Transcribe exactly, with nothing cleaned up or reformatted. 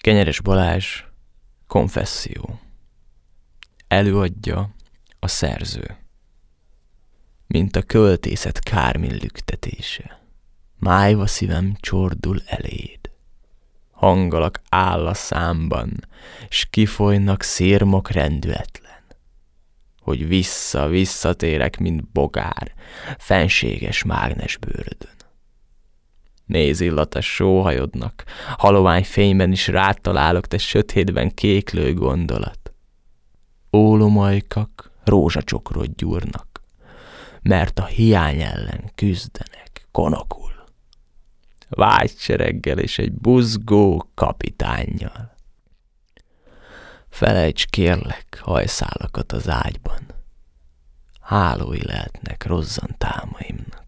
Kenyeres Balázs, konfesszió. Előadja a szerző. Mint a költészet kármin lüktetése, májva szívem csordul eléd. Hangalak áll a számban, s kifolynak szirmok rendületlen, hogy vissza-visszatérek, mint bogár, fenséges mágnesbőrödön. Méz illata sóhajodnak, halovány fényben is rád találok, te sötétben kéklő gondolat. Ólomajkak rózsacsokrot gyúrnak, mert a hiány ellen küzdenek konokul. Vágysereggel és egy buzgó kapitánnyal. Felejts kérlek hajszálakat az ágyban, hálói lehetnek rozzant álmaimnak.